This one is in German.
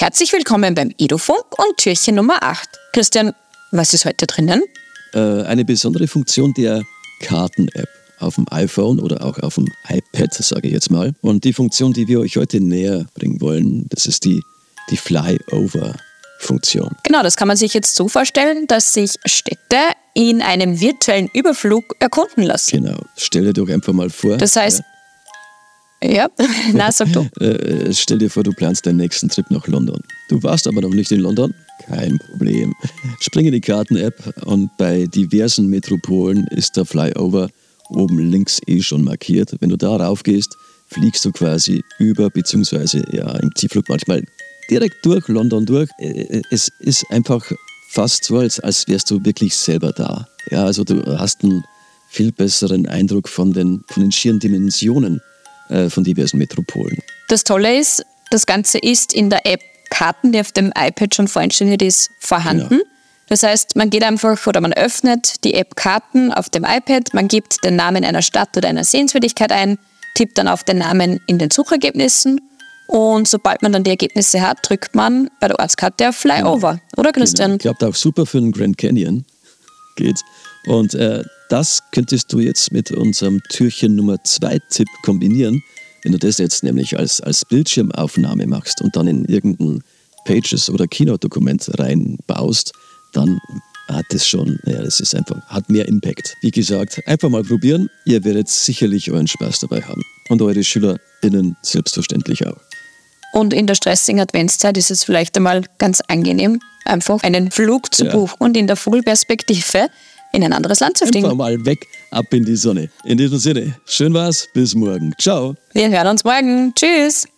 Herzlich willkommen beim Edufunk und Türchen Nummer 8. Christian, was ist heute drinnen? Eine besondere Funktion der Karten-App auf dem iPhone oder auch auf dem iPad, sage ich jetzt mal. Und die Funktion, die wir euch heute näher bringen wollen, das ist die Flyover-Funktion. Genau, das kann man sich jetzt so vorstellen, dass sich Städte in einem virtuellen Überflug erkunden lassen. Genau, stell dir doch einfach mal vor. Das heißt, ja, na, sag du. Stell dir vor, du planst deinen nächsten Trip nach London. Du warst aber noch nicht in London? Kein Problem. Spring in die Karten-App und bei diversen Metropolen ist der Flyover oben links schon markiert. Wenn du da rauf gehst, fliegst du quasi über, beziehungsweise im Tiefflug manchmal direkt durch London durch. Es ist einfach fast so, als wärst du wirklich selber da. Ja, also du hast einen viel besseren Eindruck von den schieren Dimensionen von diversen Metropolen. Das Tolle ist, das Ganze ist in der App Karten, die auf dem iPad schon vorinstalliert ist, vorhanden. Genau. Das heißt, man geht einfach oder man öffnet die App Karten auf dem iPad, man gibt den Namen einer Stadt oder einer Sehenswürdigkeit ein, tippt dann auf den Namen in den Suchergebnissen und sobald man dann die Ergebnisse hat, drückt man bei der Ortskarte auf Flyover. Genau. Oder Christian? Genau. Klappt auch super für den Grand Canyon. Geht. Und das könntest du jetzt mit unserem Türchen Nummer 2 Tipp kombinieren. Wenn du das jetzt nämlich als Bildschirmaufnahme machst und dann in irgendein Pages- oder Keynote-Dokument reinbaust, dann hat das schon, das ist einfach, hat mehr Impact. Wie gesagt, einfach mal probieren. Ihr werdet sicherlich euren Spaß dabei haben. Und eure SchülerInnen selbstverständlich auch. Und in der stressigen Adventszeit ist es vielleicht einmal ganz angenehm, einfach einen Flug zu buchen und in der Vogelperspektive in ein anderes Land zu fliegen. Einfach mal weg, ab in die Sonne. In diesem Sinne, schön war's, bis morgen. Ciao. Wir hören uns morgen. Tschüss.